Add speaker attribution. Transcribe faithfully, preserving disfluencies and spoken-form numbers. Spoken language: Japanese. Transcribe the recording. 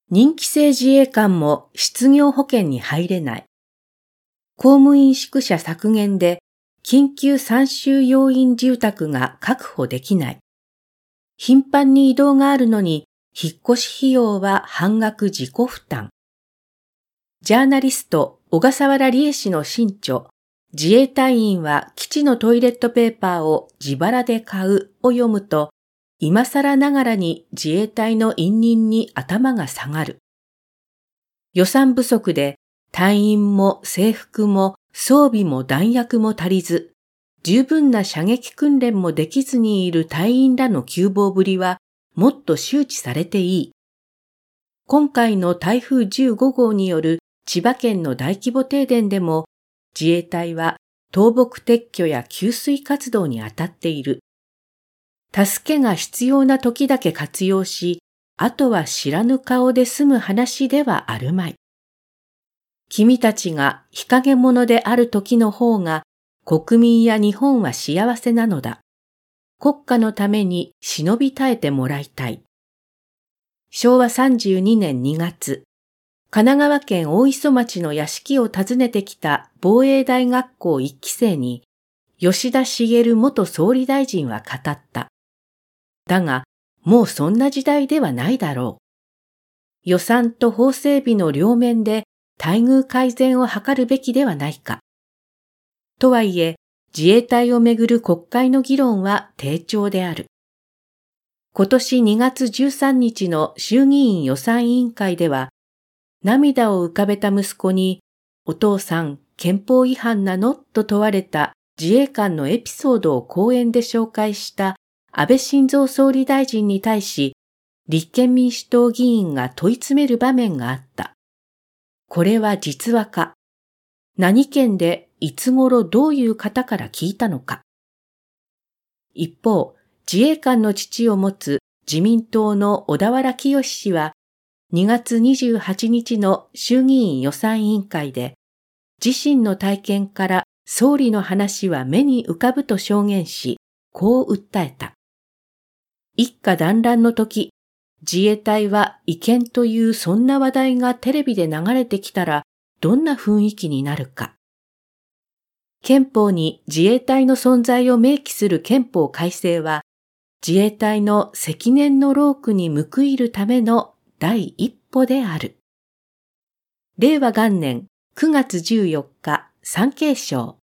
Speaker 1: 任期制自衛官も失業保険に入れない。公務員宿舎削減で緊急参集要員住宅が確保できない。頻繁に移動があるのに引っ越し費用は半額自己負担。ジャーナリスト小笠原理恵氏の新著、自衛隊員は基地のトイレットペーパーを自腹で買うを読むと、今更ながらに自衛隊の委任に頭が下がる。予算不足で隊員も制服も装備も弾薬も足りず、十分な射撃訓練もできずにいる隊員らの窮乏ぶりはもっと周知されていい。今回の台風じゅうごごうによる千葉県の大規模停電でも自衛隊は倒木撤去や給水活動に当たっている。助けが必要な時だけ活用し、あとは知らぬ顔で済む話ではあるまい。君たちが日陰者である時の方が国民や日本は幸せなのだ。国家のために忍び耐えてもらいたい。しょうわさんじゅうにねんにがつ、神奈川県大磯町の屋敷を訪ねてきた防衛大学校一期生に吉田茂元総理大臣は語った。だが、もうそんな時代ではないだろう。予算と法整備の両面で待遇改善を図るべきではないか。とはいえ、自衛隊をめぐる国会の議論は低調である。今年にがつじゅうさんにちの衆議院予算委員会では、涙を浮かべた息子に、お父さん、憲法違反なのと問われた自衛官のエピソードを講演で紹介した安倍晋三総理大臣に対し、立憲民主党議員が問い詰める場面があった。これは実話か。何県でいつ頃どういう方から聞いたのか。一方、自衛官の父を持つ自民党の小田原清氏は、にがつにじゅうはちにちの衆議院予算委員会で、自身の体験から総理の話は目に浮かぶと証言し、こう訴えた。一家団らんの時、自衛隊は違憲というそんな話題がテレビで流れてきたらどんな雰囲気になるか。憲法に自衛隊の存在を明記する憲法改正は、自衛隊の積年の労苦に報いるための第一歩である。れいわがんねんくがつじゅうよっか、産経省。